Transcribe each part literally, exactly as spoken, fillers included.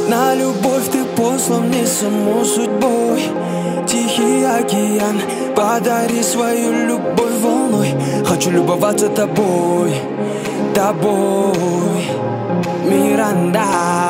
На любовь ты послан мне саму судьбой. Тихий океан, подари свою любовь волной. Хочу любоваться тобой, тобой, Миранда.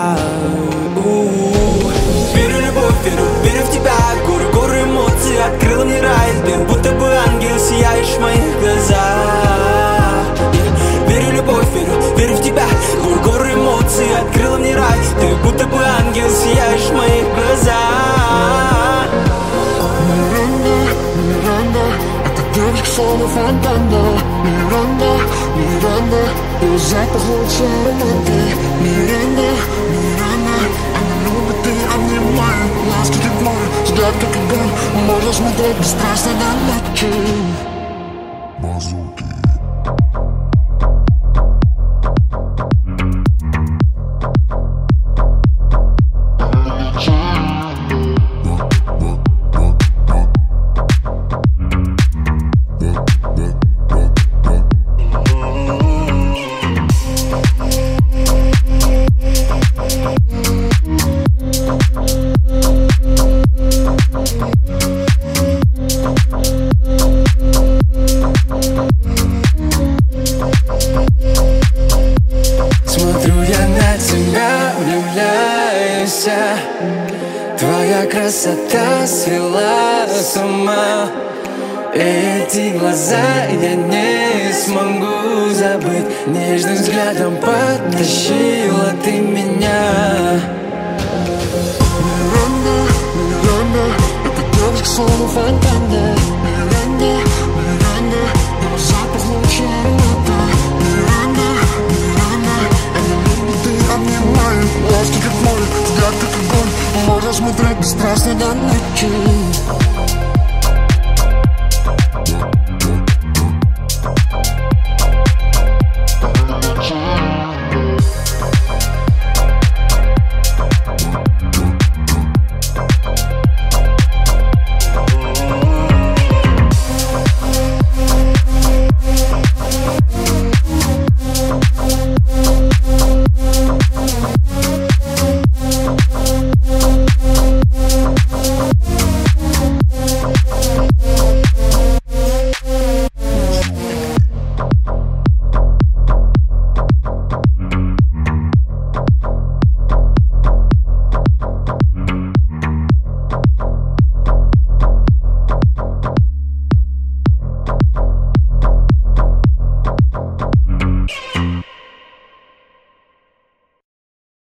У-у-у. Верю в любовь, верю, верю в тебя. Горы, горы эмоций, открыла мне рай. Ты будто бы ангел, сияешь в моих глазах. Верю в любовь, верю, верю в тебя. Горы, горы эмоций, открыла мне рай. Ты будто бы ангел, сияешь в моих глазах. Миранда, Миранда, эта девочка словно фонтана. Миранда, Миранда, ее запах лучше аромата. Миранда, Миранда, она любит и обнимает. Ласки тепло, взгляд как огонь. Можно смотреть бесстрастно до ночи. Базуки. Твоя красота свела с ума. Эти глаза я не смогу забыть. Нежным взглядом потащила ты меня. Миранда, Миранда, эта девочка словно фонтана. Миранда,